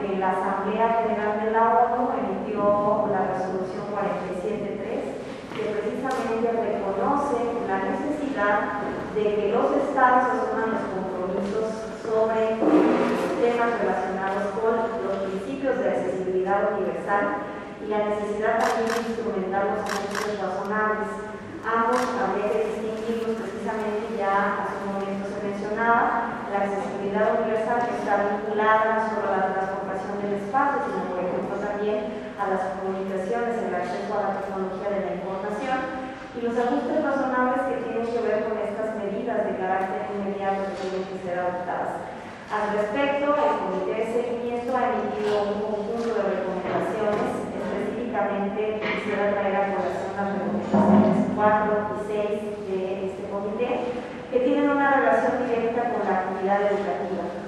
que la Asamblea General de la ONU emitió la resolución 47.3, que precisamente reconoce la necesidad de que los estados asuman los compromisos sobre temas relacionados con los principios de accesibilidad universal y la necesidad también de instrumentar los precios razonables. Ambos habría que distinguirlos precisamente, ya hace un momento se mencionaba, la accesibilidad universal que está vinculada no solo a la transportación del espacio, sino por ejemplo también a las comunicaciones, el acceso a la tecnología de la información, y los ajustes razonables que tienen que ver con estas medidas de carácter inmediato que tienen que ser adoptadas. Al respecto, el Comité de Seguimiento ha emitido un conjunto de recomendaciones. Específicamente quisiera traer a colación las recomendaciones 4 y 6 de este comité, que tienen una relación directa